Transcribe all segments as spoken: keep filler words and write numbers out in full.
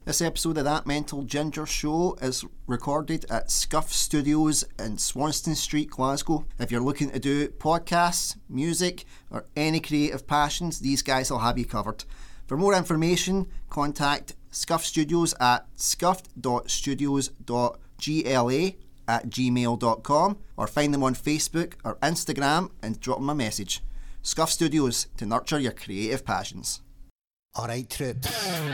This episode of That Mental Ginger Show is recorded at Scuff Studios in Swanston Street, Glasgow. If you're looking to do podcasts, music, or any creative passions, these guys will have you covered. For more information, contact Scuff Studios at scuffed dot studios dot gla at gmail dot com or find them on Facebook or Instagram and drop them a message. Scuff Studios, to nurture your creative passions. Alright, troops.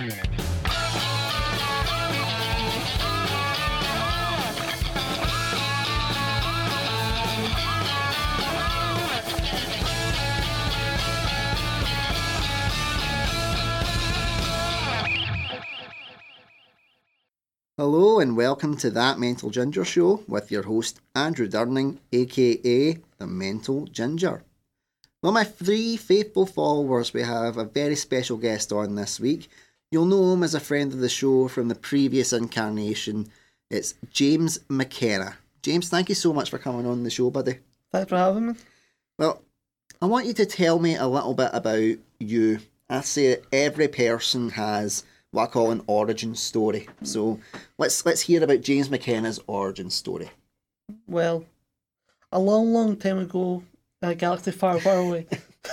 Hello and welcome to That Mental Ginger Show with your host Andrew Durning, aka The Mental Ginger. Well, my three faithful followers, we have a very special guest on this week. You'll know him as a friend of the show from the previous incarnation. It's James McKenna. James, thank you so much for coming on the show, buddy. Thanks for having me. Well, I want you to tell me a little bit about you. I say every person has what I call an origin story. So let's let's hear about James McKenna's origin story. Well, a long, long time ago, in a galaxy far, far away.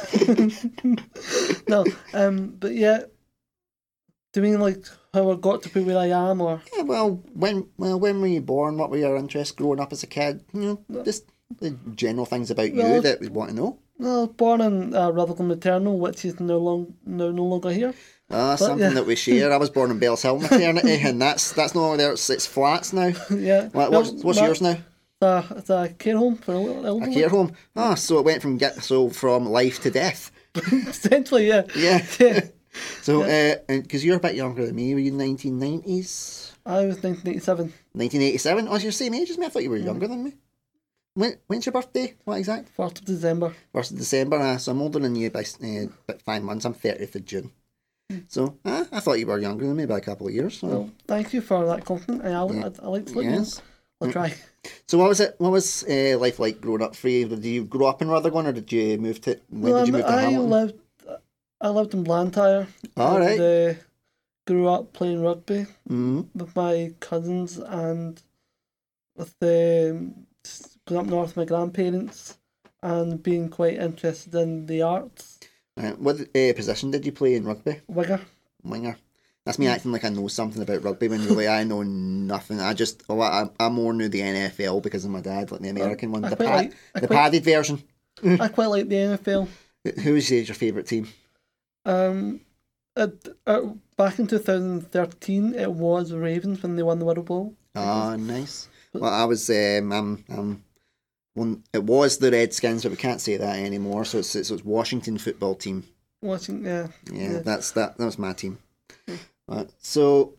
no, um, but yeah, do you mean like how I got to be where I am, or? Yeah, well, when well when were you born? What were your interests growing up as a kid? You know, just the general things about well, you that we want to know. Well, I was born in uh, Rutherglen Maternal, which is no long, no, no longer here. Ah, something yeah. that we share. I was born in Bells Hill Maternity, and that's that's no longer there. It's, it's flats now. yeah. What, what's what's my, yours now? Uh, it's a care home for elderly. A care home. Ah, so it went from get so from life to death. Essentially, yeah. Yeah. yeah. So, yeah. uh, because you're a bit younger than me, were you nineteen nineties? I was nineteen eighty-seven. nineteen eighty-seven? Oh, you're the same age as me. I thought you were younger than me. When, when's your birthday? What exact? First of December. First of December. Uh, so I'm older than you by uh, about five months. I'm thirtieth of June. So, uh, I thought you were younger than me by a couple of years. So. Well, thank you for that compliment. I, I, Yeah. I, I like to look Yes. I'll try. So what was it? What was uh, life like growing up for you? Did you grow up in Rutherglen, or did you move to? When no, did you move to I Hamilton? lived, I lived in Blantyre. All right. And, uh, grew up playing rugby Mm-hmm. with my cousins and with the going up north with my grandparents and being quite interested in the arts. Uh, what uh, position did you play in rugby? Wigger. Winger. That's me acting like I know something about rugby when really I know nothing. I just oh, I, I more knew the N F L because of my dad, like the American one, I the quite pad, like- I the quite- padded version. I quite like the N F L. Who is your favourite team? Um, at, at, back in two thousand thirteen, it was Ravens when they won the World Bowl. Ah, nice. Well, I was um, um, um one. It was the Redskins, but we can't say that anymore. So it's it's, it's Washington football team. Watching, yeah. Yeah, Yeah. that's that. That was my team. Right, so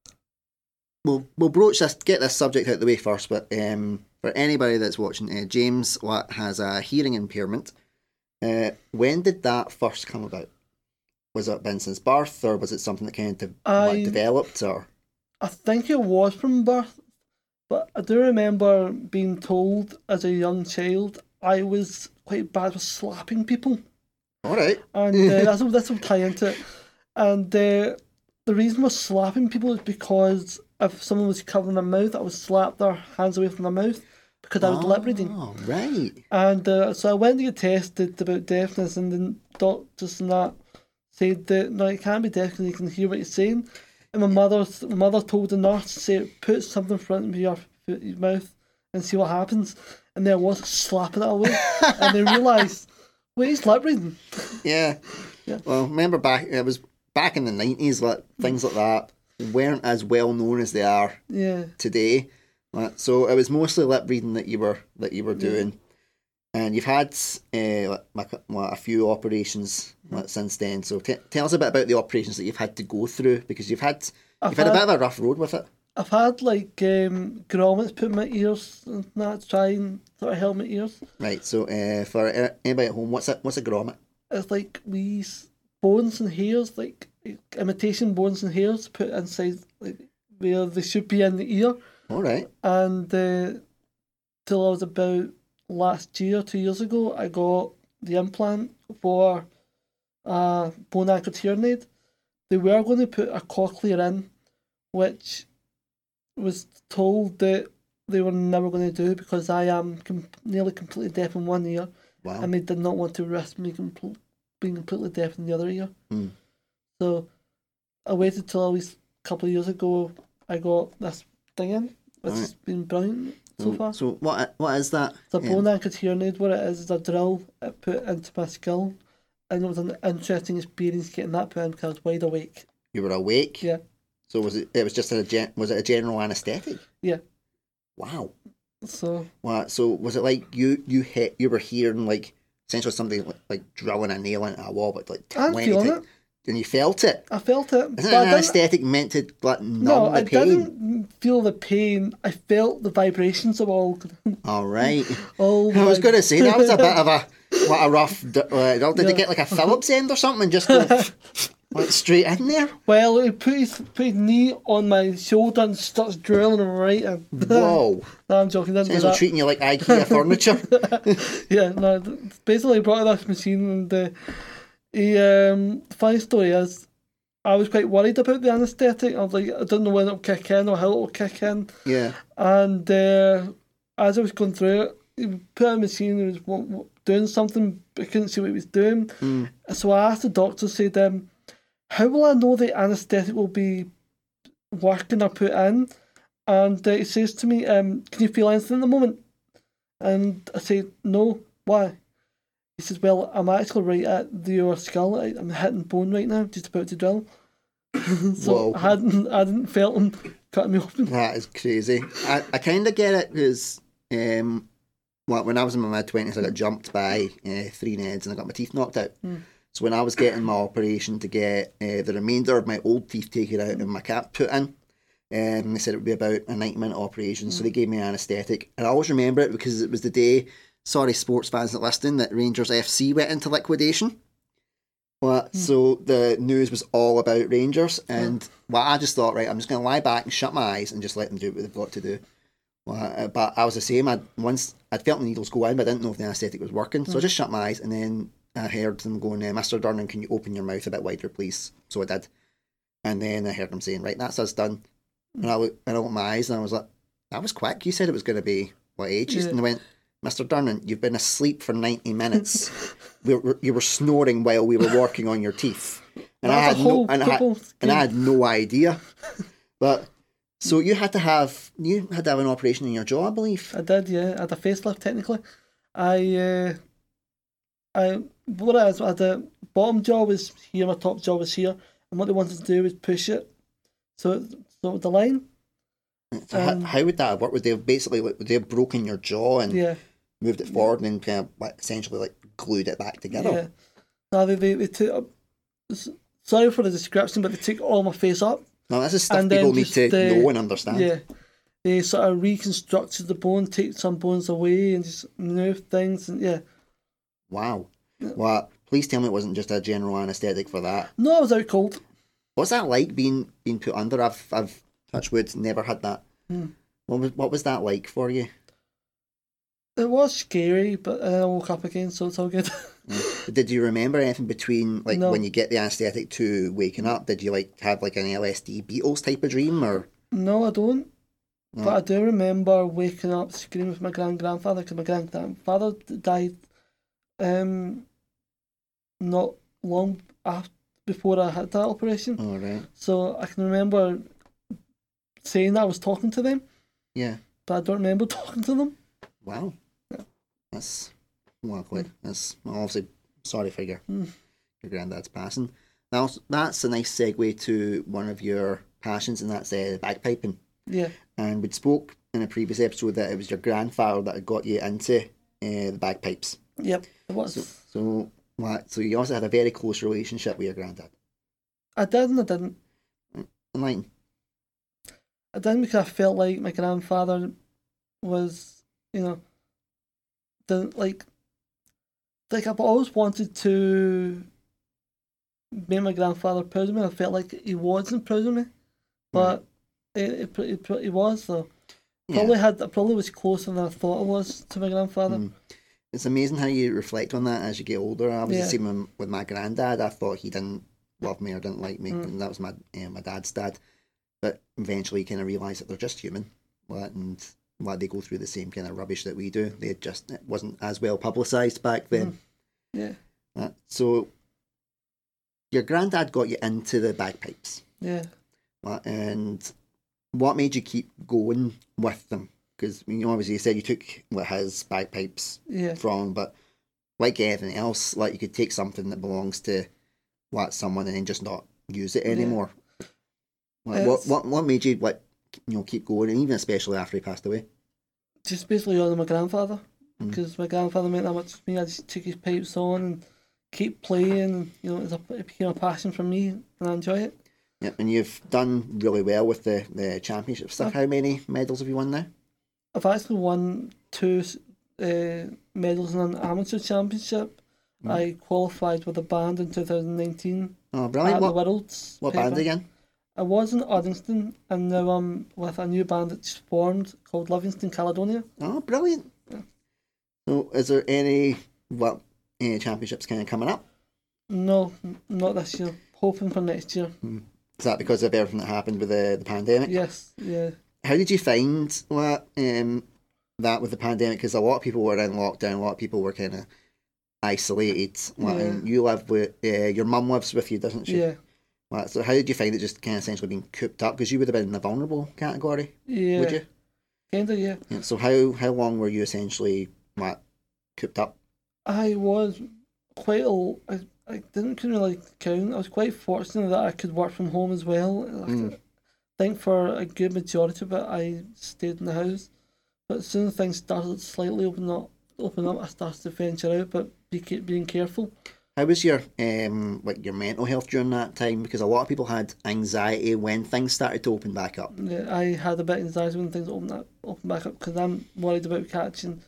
we'll we'll broach this, get this subject out of the way first. But um, for anybody that's watching, uh, James what has a hearing impairment. Uh, when did that first come about? Was it been since birth, or was it something that kind of de- I- like, developed? Or I think it was from birth, but I do remember being told as a young child I was quite bad with slapping people, all right, and uh, that's what that's what tie into it. And uh, the reason for slapping people is because if someone was covering their mouth, I would slap their hands away from their mouth because I was lip reading. Oh, right. And uh, so I went to get tested about deafness, and the doctors and that said that no, you can't be deaf because you can hear what you're saying. And my mother, my mother told the nurse to say, put something in front of your, your mouth and see what happens. And there I was slapping it away, and they realised, wait, he's lip reading. Yeah. Yeah. Well, remember back it was back in the nineties, like things like that weren't as well known as they are Yeah. today. Like, so it was mostly lip reading that you were that you were doing, and you've had uh, like, like a few operations like, since then. So t- tell us a bit about the operations that you've had to go through, because you've had I've you've had, a had- bit of a rough road with it. I've had like um, grommets put in my ears and that to try and sort of help my ears. Right. So uh, for uh, anybody at home, what's a what's a grommet? It's like these bones and hairs, like imitation bones and hairs put inside like where they should be in the ear. All right. And uh, till I was about last year, two years ago, I got the implant for a bone anchored hearing aid. They were going to put a cochlear in which was told that they were never going to do because I am com- nearly completely deaf in one ear, Wow. and they did not want to risk me compl- being completely deaf in the other ear. Mm. So I waited till at least a couple of years ago. I got this thing in, which Right. has been brilliant so far. So what what is that? It's a Um, bone anchored hearing aid. What it is is a drill it put into my skull, and it was an interesting experience getting that put in because I was wide awake. You were awake. Yeah, So was it? It was just a gen, was it a general anaesthetic? yeah. Wow. So What? So was it like you you hit you were hearing like essentially something like, like drilling a nail into a wall, but like I'm twenty feeling ti- it. and you felt it. I felt it. Isn't but an I didn't- anaesthetic meant to like numb No, the I pain? didn't feel the pain. I felt the vibrations of all. All right. all I was vib- going to say that was a bit of a what a rough. d- Uh, did Yeah. they get like a Phillips end or something and just go like straight in there? Well, he put his, put his knee on my shoulder and starts drilling right in. Whoa! No, I'm joking. Didn't do Sounds like that. treating you like IKEA furniture. Yeah, no. th- Basically, he brought this machine, and uh, he. Um, funny story is, I was quite worried about the anaesthetic. I was like, I don't know when it'll kick in or how it'll kick in. Yeah. And uh, as I was going through it, he put in a machine, he was w- w- doing something, but I couldn't see what he was doing. Mm. So I asked the doctor, said, um, how will I know the anaesthetic will be working or put in? And uh, he says to me, um, can you feel anything at the moment? And I said, no, why? He says, well, I'm actually right at the, your skull. I, I'm hitting bone right now, just about to drill. So Whoa. I hadn't, I hadn't felt him cutting me open. That is crazy. I, I kind of get it because um, well, when I was in my mid twenties, I got jumped by uh, three Neds and I got my teeth knocked out. Mm. So when I was getting my operation to get uh, the remainder of my old teeth taken out and my cap put in, um, they said it would be about a ninety minute operation. So they gave me anaesthetic, and I always remember it because it was the day. Sorry, sports fans that listening, that Rangers F C went into liquidation. Well, Hmm. so the news was all about Rangers, and well, I just thought, right, I'm just going to lie back and shut my eyes and just let them do what they've got to do. Well, uh, but I was the same. I once I'd felt the needles go in, but I didn't know if the anaesthetic was working, so I just shut my eyes, and then I heard them going, uh, "Mister Durnan, can you open your mouth a bit wider, please?" So I did, and then I heard them saying, "Right, that's us done." And I looked, and I opened my eyes, and I was like, "That was quick. You said it was going to be what ages?" Yeah. And they went, "Mister Durnan, you've been asleep for ninety minutes. we were, you were snoring while we were working on your teeth." And I That's had a no, whole and I, had- couple and I had no idea. But so you had to have, you had to have an operation in your jaw, I believe. I did, yeah. I had a facelift technically. I, uh, I, what it is, I had the bottom jaw was here, my top jaw was here, and what they wanted to do was push it. So, so the line, So how, Um, how would that work? Would they have basically, like, would they have broken your jaw and yeah, moved it forward and then kind of like, essentially like glued it back together? yeah. No, they, they, they took, s- sorry for the description, but they took all my face up. Now this is stuff And then people need just, to uh, know and understand. Yeah. They sort of reconstructed the bone, take some bones away and just move things, and yeah. Wow. Well, please tell me it wasn't just a general anaesthetic for that. No, I was out cold. What's that like being being put under? I've I've touch wood, never had that. Hmm. What was what was that like for you? It was scary, but then I woke up again, so it's all good. Mm. Did you remember anything between like No. when you get the anaesthetic to waking up? Did you like have like an L S D Beatles type of dream or? No, I don't. No. But I do remember waking up screaming with my grand grandfather because my grand grandfather died um, not long after, before I had that operation. All right. So I can remember saying that I was talking to them, Yeah. but I don't remember talking to them. Wow. That's well, quite. That's well, obviously sorry for your Mm. your granddad's passing. Now that's a nice segue to one of your passions, and that's uh, bagpiping. Yeah, And we'd spoke in a previous episode that it was your grandfather that had got you into uh, the bagpipes. yep, it was. So, so, what, so you also had a very close relationship with your granddad. I did and I didn't. Enlighten. I didn't because I felt like my grandfather was, you know, didn't like, like I've always wanted to make my grandfather proud of me. I felt like he wasn't proud of me, but it, it, it, it, he was though. Probably Yeah. had, I probably was closer than I thought I was to my grandfather. Mm. It's amazing how you reflect on that as you get older. I was Yeah. the same with, with my granddad. I thought he didn't love me or didn't like me, Mm. and that was my uh, my dad's dad. but eventually kind of realise that they're just human, like, and like they go through the same kind of rubbish that we do. They just it wasn't as well publicised back then. Mm. Yeah, Uh, so your granddad got you into the bagpipes, yeah. uh, and what made you keep going with them? Because you know, obviously you said you took what his bagpipes Yeah. from, but like anything else, like you could take something that belongs to what someone and then just not use it anymore. Like, what It's- what what made you like you know keep going, and even especially after he passed away? Just basically honour my grandfather, Mm. because my grandfather meant that much to me. I just took his pipes on and keep playing, and you know, it's a, it became a passion for me, and I enjoy it. Yeah, and you've done really well with the the championship stuff. How many medals have you won now? I've actually won two uh, medals in an amateur championship. Mm. I qualified with a band in two thousand nineteen Oh, at brilliant! the What Worlds. what paper. band again? I was in Uddingston, and now I'm with a new band that's formed called Livingston Caledonia. Oh, brilliant! Yeah. So, is there any what any championships kind of coming up? No, n- not this year. Hoping for next year. Is that because of everything that happened with the, the pandemic? Yes, yeah. How did you find what um that with the pandemic? Because a lot of people were in lockdown. A lot of people were kind of isolated. What, Yeah. And you live with uh, your mum lives with you, doesn't she? Yeah, What, so how did you find it? Just kind of essentially being cooped up because you would have been in the vulnerable category, yeah. would you? Kinda, yeah. Yeah. So how how long were you essentially what cooped up? I was quite a. I, I didn't couldn't really count. I was quite fortunate that I could work from home as well. I Mm. think for a good majority of it, I stayed in the house. But as soon as things started slightly open up, open up, I started to venture out, but be ke- being careful. How was your um like your mental health during that time? Because a lot of people had anxiety when things started to open back up. Yeah, I had a bit of anxiety when things open up, open back up, because I'm worried about catching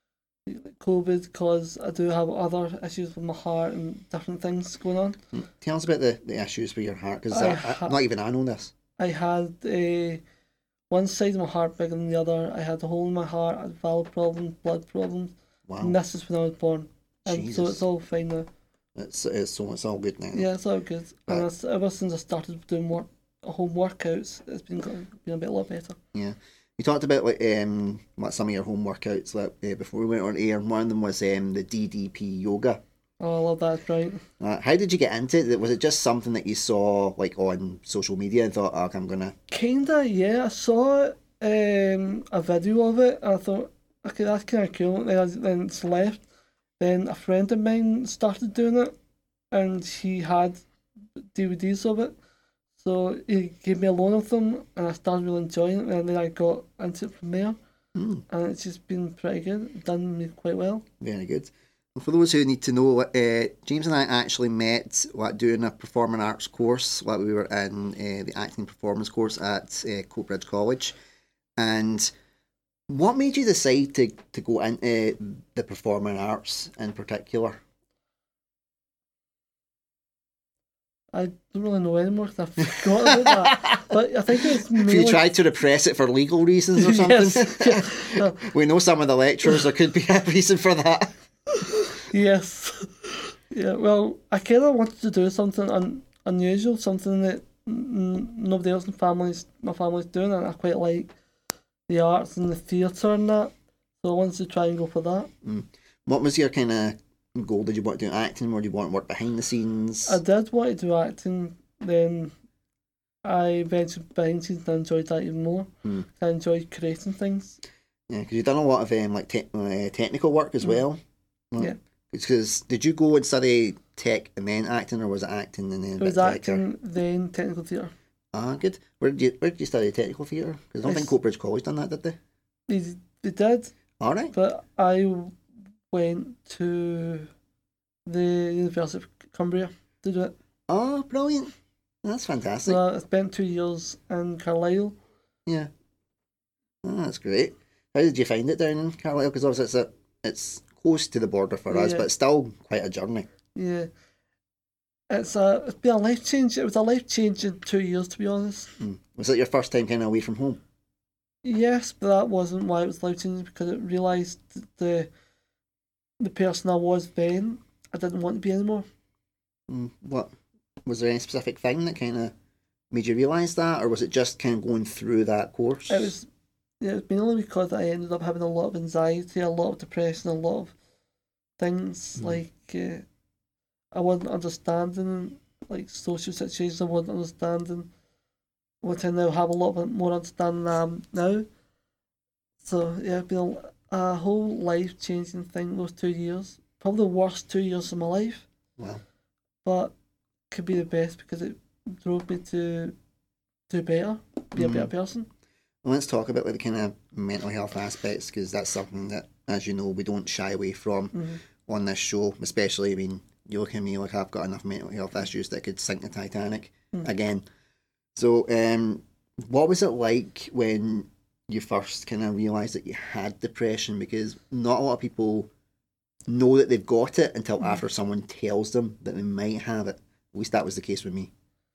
COVID, because I do have other issues with my heart and different things going on. Tell us about the, the issues with your heart, because I ha- not even I know this. I had a one side of my heart bigger than the other. I had a hole in my heart, I had valve problems, blood problems, Wow, and this is when I was born. And so Jesus. it's all fine now. it's it's so it's all good now. Yeah, it's all good. And Right. it's, ever since I started doing work, home workouts, it's been go- been a bit a lot better. Yeah. You talked about like um what some of your home workouts like uh, before we went on air. And one of them was um the D D P yoga. Oh, I love that, right? Uh, how did you get into it? Was it just something that you saw like on social media and thought, oh, I'm gonna? Kinda, yeah. I saw um, a video of it. And I thought, okay, that's kind of cool. Then, I, then it's left. Then a friend of mine started doing it, and he had D V Ds of it. So he gave me a loan of them, and I started really enjoying it. And then I got into it from there, Hmm, and it's just been pretty good. Done me quite well. very good. Well, for those who need to know, uh, James and I actually met like doing a performing arts course. Like we were in uh, the acting performance course at uh, Coatbridge College, and what made you decide to, to go into the performing arts in particular? I don't really know anymore because I forgot about that. But I think it's If mainly... you tried to repress it for legal reasons or something, Yes, yeah. we know some of the lecturers. There could be a reason for that. Yes. Yeah, well, I kind of wanted to do something un- unusual, something that n- nobody else in families, my family's doing, and I quite like the arts and the theatre and that. So I wanted to try and go for that. What was your kind of goal? Did you want to do acting, or did you want to work behind the scenes? I did want to do acting, then I ventured behind scenes and I enjoyed that even more. Hmm. I enjoyed creating things. Yeah, because you've done a lot of um, like te- uh, technical work as well. Mm. Yeah. Because did you go and study tech and then acting, or was it acting and then a It bit was theatre? acting, then technical theatre. Ah, good. Where did you Where did you study technical theatre? Because I don't think Yes. Coatbridge College done that, did they? They, they did, All right. but I went to the University of Cumbria to do it. Oh, brilliant. That's fantastic. So I spent two years in Carlisle. Yeah. Oh, that's great. How did you find it down in Carlisle? Because obviously it's a, it's close to the border for us, Yeah. but it's still quite a journey. Yeah. It's a it's been a life change. It was a life change in two years, to be honest. Hmm. Was it your first time kind of away from home? Yes, but that wasn't why it was life changing, because it realised that the the person I was then, I didn't want to be anymore. Mm, what was there any specific thing that kind of made you realise that, or was it just kind of going through that course? It was, yeah, it was mainly because I ended up having a lot of anxiety, a lot of depression, a lot of things, Mm. like, uh, I wasn't understanding, like, social situations, I wasn't understanding, which I now have a lot more understanding than I am now. So, yeah, it's been a, a whole life-changing thing, those two years. Probably the worst two years of my life, Wow. but could be the best because it drove me to do better, be a better Mm. person. Well, let's talk about like the kind of mental health aspects, because that's something that, as you know, we don't shy away from Mm-hmm. on this show. Especially, I mean, you look at me like I've got enough mental health issues that could sink the Titanic Mm. again. So, um, what was it like when you first kind of realised that you had depression? Because not a lot of people know that they've got it until Mm. after someone tells them that they might have it. At least that was the case with me.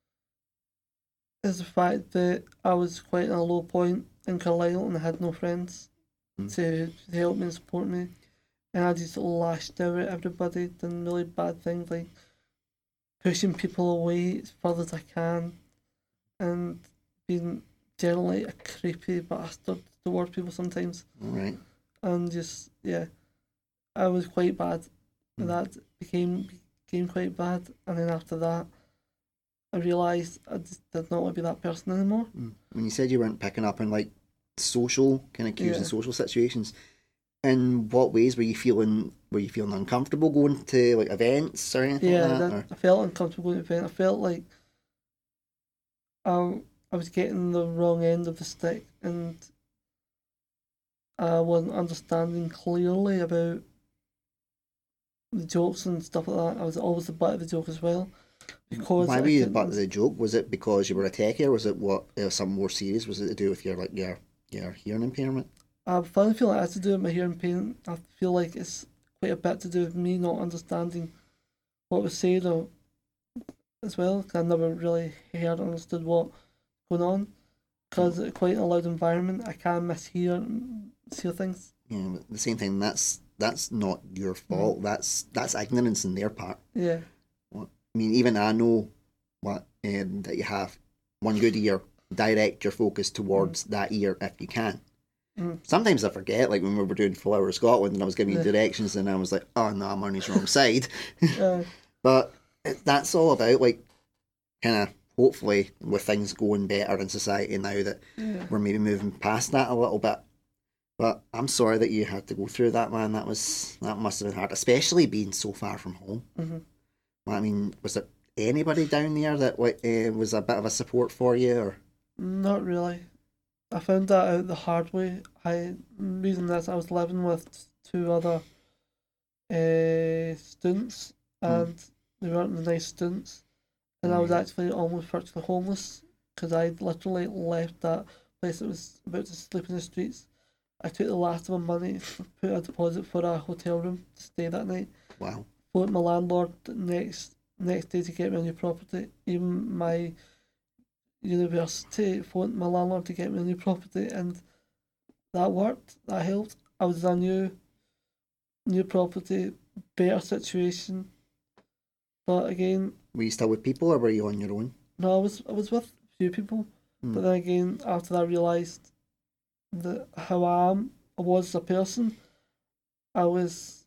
Is the fact that I was quite at a low point in Carlisle and I had no friends Mm. to, to help me and support me. And I just lashed out at everybody, done really bad things like pushing people away as far as I can and being generally a creepy bastard towards people sometimes. All right. And just, yeah, I was quite bad. Mm. That became became quite bad. And then after that, I realised I just did not want to be that person anymore. Mm. When you said you weren't picking up on like social kind of cues Yeah. and social situations, in what ways were you feeling? Were you feeling uncomfortable going to like events or anything Yeah, like that? that, Or? I felt uncomfortable going to event. I felt like I, I was getting the wrong end of the stick and I wasn't understanding clearly about the jokes and stuff like that. I was always the butt of the joke as well. Because Why I were you the couldn't butt of under- the joke? Was it because you were a techie, or was it what? Uh, something more serious? Was it to do with your like your your hearing impairment? I finally feel like it has to do with my hearing pain. I feel like it's quite a bit to do with me not understanding what was said or as well. 'Cause I never really heard or understood what was going on. Because it's quite a loud environment, I can mishear and hear things. Yeah, but the same thing. That's that's not your Mm. fault. That's that's ignorance on their part. Yeah, What I mean, even I know what um, that you have one good ear. Direct your focus towards that ear if you can. Mm. Sometimes I forget, like when we were doing Flower of Scotland and I was giving you Yeah. directions and I was like, oh no, I'm on his wrong side. uh, But it, that's all about like kind of hopefully with things going better in society now that yeah. we're maybe moving past that a little bit. But I'm sorry that you had to go through that, man. That was that must have been hard, especially being so far from home. Mm-hmm. I mean, was there anybody down there that like, uh, was a bit of a support for you, or? Not really. I found that out the hard way. I reason this I was living with two other uh, students and they weren't the nice students, and I was Right. actually almost virtually homeless because I literally left that place that was about to sleep in the streets. I took the last of my money, put a deposit for a hotel room to stay that night. Wow. Phoned my landlord the next next day to get me a new property. Even my university phoned my landlord to get me a new property, and that worked. That helped. I was in a new new property, better situation. But again, Were you still with people, or were you on your own? no, I was I was with a few people. Hmm. But then again, after that, I realised that how I am, I was as a person. I was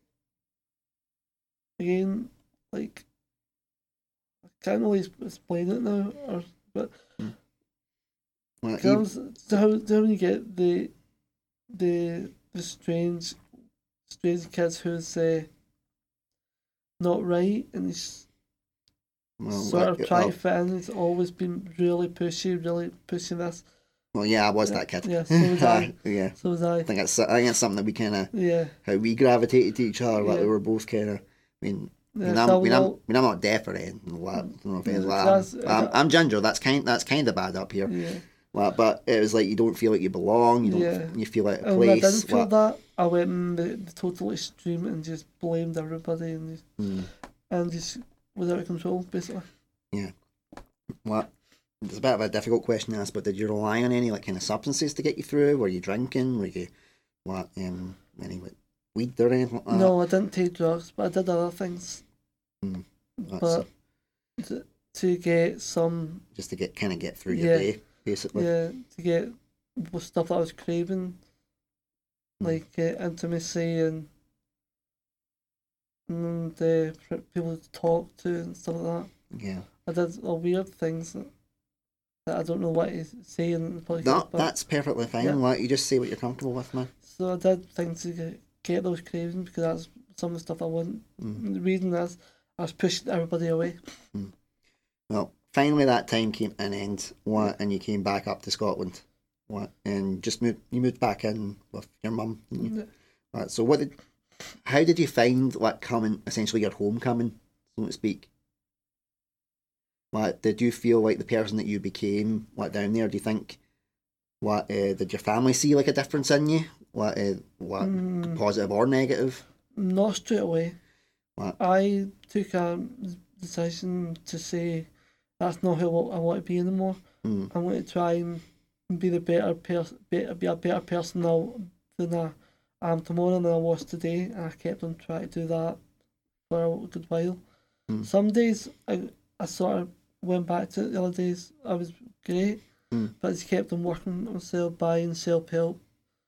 again like I can't really explain it now, or but Well, How, you- so how, how when you get the the the strange strange kids who's uh, not right and he's well, sort of uh, trying oh, to fit in, he's always been really pushy, really pushing this. well, yeah, I was Yeah, that kid. yeah, so was I. yeah, So was I. I think that's I think that's something that we kind of Yeah, how we gravitated to each other. Like Yeah. we were both kind of. I mean, I yeah. mean, that I'm, I was mean, I'm, all- I mean, I'm not deaf or anything. Like, I don't know if Yeah, it's like that's- that. I'm, I'm, I'm ginger. That's kind. That's kind of bad up here. yeah. Like, but it was like you don't feel like you belong. You don't. Yeah. You feel out of And when I place. didn't feel like- that, I went in the, the total extreme and just blamed everybody and just, Hmm. and just was out of control, basically. What? It's a bit of a difficult question to ask, but did you rely on any like kind of substances to get you through? Were you drinking? Were you what? Um, any like, weed or anything like that? No, I didn't take drugs, but I did other things. Hmm. That's But to, to get some, Just to get kind of get through Yeah. your day, basically. yeah, to get the stuff that I was craving, like uh, intimacy and and uh, for people to talk to and stuff like that. Yeah. I did all weird things that, that I don't know what to say in the podcast. No, but that's perfectly fine. Yeah. Like, you just say what you're comfortable with, man. so I did things to get, get those cravings because that's some of the stuff I want. Mm. The reason is I was pushing everybody away. Well, finally that time came to an end, what, and you came back up to Scotland, what, and just moved. You moved back in with your mum, didn't you? Right, so what did, how did you find like coming, essentially your homecoming, so to speak? What did you feel like the person that you became, what down there? Do you think, what uh, did your family see like a difference in you? What, uh, what Mm. positive or negative? Not straight away. What? I took a decision to say that's not who I want to be anymore. Mm. I'm going to try and be the better person, better, be a better person now than I am tomorrow than I was today. And I kept on trying to do that for a good while. Mm. Some days I, I sort of went back to it. The other days I was great, Mm. but I just kept on working on myself, buying self-help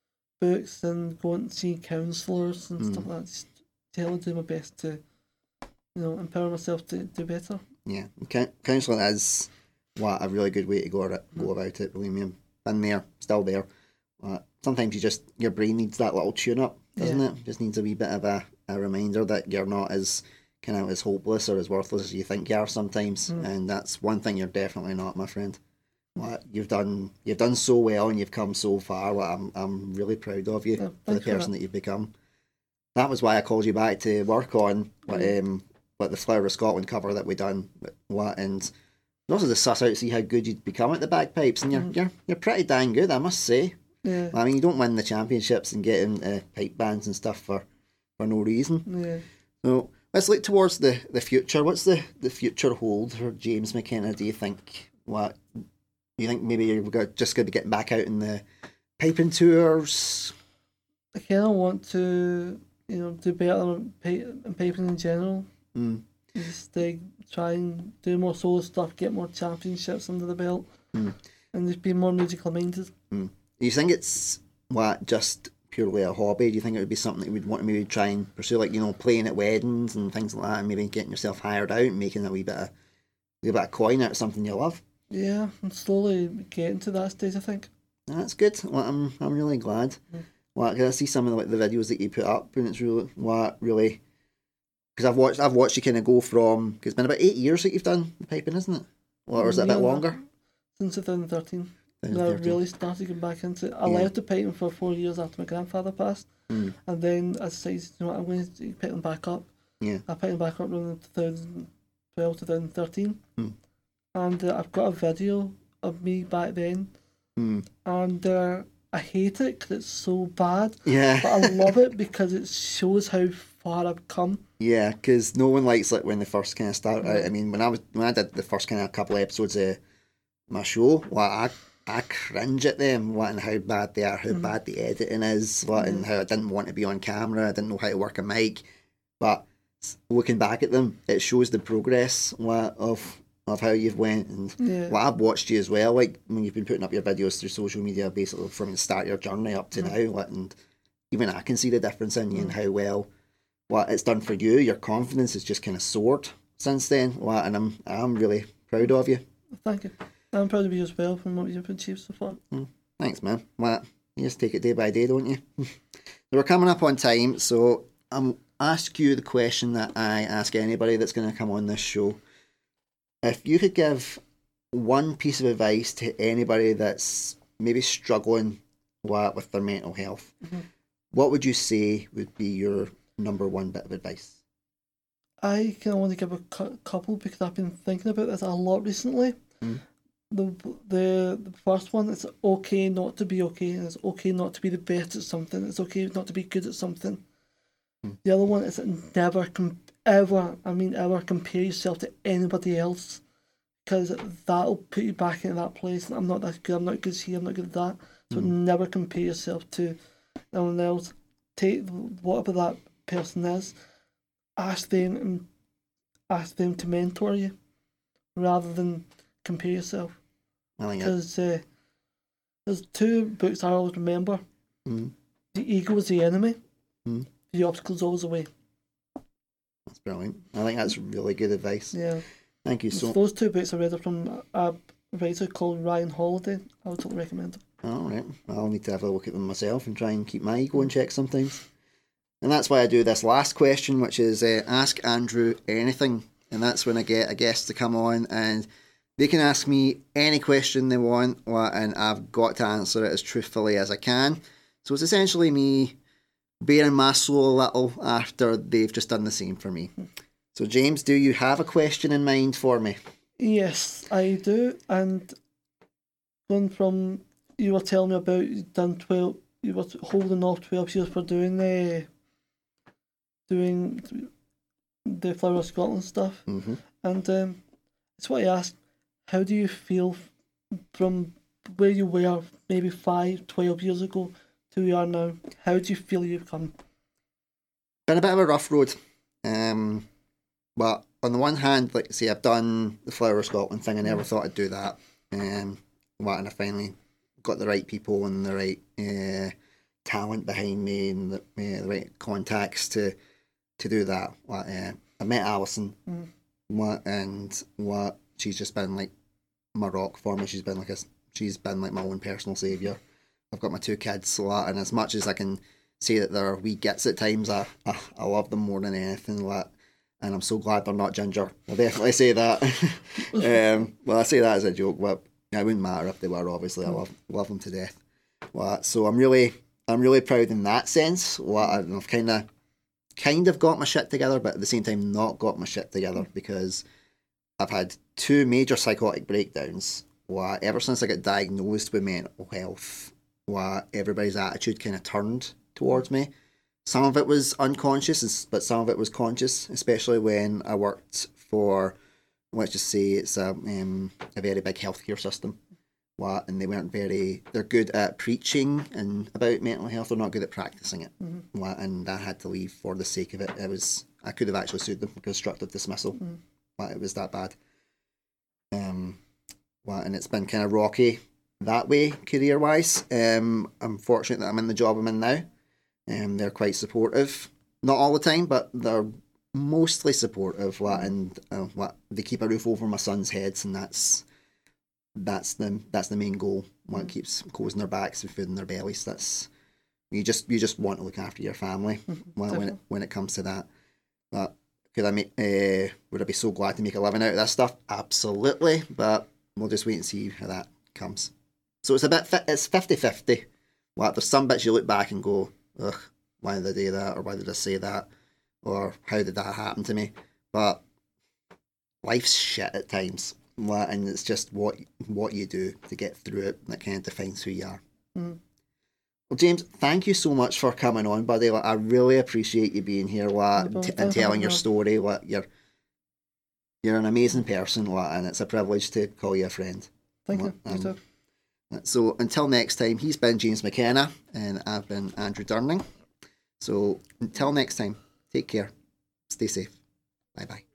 books and going to see counsellors and Mm. stuff like that. Just trying to do my best to, you know, empower myself to do better. Yeah, Coun- counselling is what a really good way to go about, go about it. Believe me, I've been there, still there. Uh, sometimes you just your brain needs that little tune up, doesn't Yeah. it? Just needs a wee bit of a, a reminder that you're not as kind of as hopeless or as worthless as you think you are sometimes, Mm. and that's one thing you're definitely not, my friend. What you've done, you've done so well, and you've come so far. What I'm, I'm really proud of you Yeah, for the thanks for person that. that you've become. That was why I called you back to work on what Mm. um what the Flower of Scotland cover that we done. What and also to suss out see how good you'd become at the bagpipes, and you're Mm. you're you're pretty dang good, I must say. Yeah, I mean, you don't win the championships and get into pipe bands and stuff for for no reason. yeah. So let's look towards the, the future. What's the, the future hold for James McKenna? Do you think what you think maybe you're go- just going to be getting back out in the piping tours? I kind of want to, you know, do better in pa- in piping in general. Mm. Just uh, try and do more solo stuff, get more championships under the belt, Mm. and just be more musical minded. Do you think it's what just purely a hobby? Do you think it would be something that you would want to maybe try and pursue, like you know, playing at weddings and things like that, and maybe getting yourself hired out and making a wee bit of a wee bit of coin out of something you love? Yeah, I'm slowly getting to that stage, I think. That's good. Well, I'm I'm really glad. Mm. Well, 'cause I see some of the, like, the videos that you put up, and it's really what really because I've watched I've watched you kind of go from because it's been about eight years that you've done the piping, isn't it? Or is it a bit Yeah, longer? Since twenty thirteen. When I twenty thirteen. really started getting back into it. I Yeah. left the piping for four years after my grandfather passed, Mm. and then I decided, you know what, I'm going to pick them back up. Yeah. I picked them back up around twenty twelve, twenty thirteen, Mm. and uh, I've got a video of me back then, Mm. and uh, I hate it because it's so bad, Yeah. but I love it because it shows how far I've come. Yeah, because no one likes it when they first kind of start out. Mm. I mean, when I was when I did the first kind of couple of episodes of my show, what I I cringe at them, what and how bad they are, how Mm. bad the editing is, what and how I didn't want to be on camera, I didn't know how to work a mic, but s- looking back at them, it shows the progress what of of how you've went and Yeah. well, I've watched you as well. Like when you've been putting up your videos through social media, basically from the start of your journey up to Mm. now, what, and even I can see the difference in you and Mm. how well what it's done for you. Your confidence has just kind of soared since then. What, and I'm I'm really proud of you. Thank you. I'm proud of you as well from what you've achieved so far. Thanks, man. What, you just take it day by day, don't you? We're coming up on time, so I'm ask you the question that I ask anybody that's going to come on this show. If you could give one piece of advice to anybody that's maybe struggling what, with their mental health, Mhm. what would you say would be your number one bit of advice? I can only give a cou- couple because I've been thinking about this a lot recently. Mm. The, the the first one, it's okay not to be okay, and it's okay not to be the best at something. It's okay not to be good at something. Mm. The other one is never, com- ever, I mean ever, compare yourself to anybody else, because that'll put you back in that place. And I'm not that good. I'm not good here. I'm not good at that. So never compare yourself to anyone else. Take whatever that person is. Ask them and ask them to mentor you. rather than compare yourself. I think it. Because uh, there's two books I always remember. Mm. The ego is the enemy. Mm. The obstacle is always the way. That's brilliant. I think that's really good advice. Yeah. Thank you There's so those two books I read are from a writer called Ryan Holiday. I would totally recommend them. All right. I'll need to have a look at them myself and try and keep my ego in check sometimes. And that's why I do this last question, which is uh, ask Andrew anything. And that's when I get a guest to come on and they can ask me any question they want, and I've got to answer it as truthfully as I can. So it's essentially me bearing my soul a little after they've just done the same for me. So James, do you have a question in mind for me? Yes, I do. And going from, you were telling me about you done twelve, you were holding off twelve years for doing the, doing the Flower of Scotland stuff. Mm-hmm. And um, that's what I asked. How do you feel from where you were maybe five, twelve years ago to where you are now? How do you feel you've come? Been a bit of a rough road. Um, but on the one hand, like I say, I've done the Flower of Scotland thing. I never thought I'd do that. Um, what, and I finally got the right people and the right uh, talent behind me and the, uh, the right contacts to to do that. What, uh, I met Alison, Mm. what, and what she's just been like my rock for me. She's been like a, she's been like my own personal saviour. I've got my two kids, so that, and as much as I can say that they're wee gits at times, I, I, I love them more than anything. Like, and I'm so glad they're not ginger. I'll definitely say that. um, well, I say that as a joke, but it wouldn't matter if they were. Obviously, I love love them to death. Well, so I'm really I'm really proud in that sense. Well, I've kind of kind of got my shit together, but at the same time not got my shit together because I've had two major psychotic breakdowns. Well, ever since I got diagnosed with mental health, well, everybody's attitude kind of turned towards me. Some of it was unconscious, but some of it was conscious, especially when I worked for, let's just say it's a, um, a very big healthcare system. Well, and they weren't very, they're good at preaching and about mental health, they're not good at practicing it. Mm-hmm. Well, and I had to leave for the sake of it. It was, I could have actually sued them for constructive dismissal. Mm-hmm. Well, it was that bad. Um, well, and it's been kind of rocky that way, career-wise. Um, I'm fortunate that I'm in the job I'm in now. Um, they're quite supportive, not all the time, but they're mostly supportive. What and uh, what they keep a roof over my son's heads, and that's that's the that's the main goal. What Mm. keeps clothes in their backs and food in their bellies. That's you just you just want to look after your family. Mhm, Well, when it definitely. when it comes to that, but could I make? Uh, would I be so glad to make a living out of this stuff? Absolutely, but we'll just wait and see how that comes. So it's a bit fi- it's fifty-fifty. Well, there's some bits you look back and go, ugh, why did I do that? Or why did I say that? Or how did that happen to me? But life's shit at times. Well, and it's just what what you do to get through it that kind of defines who you are. Mm. Well, James, thank you so much for coming on, buddy. Like, I really appreciate you being here like, No t- problem. and telling your No. story. Like, you're you're an amazing person, like, and it's a privilege to call you a friend. Thank Well, you. You um, too. So until next time, he's been James McKenna and I've been Andrew Durning. So until next time, take care, stay safe, bye bye.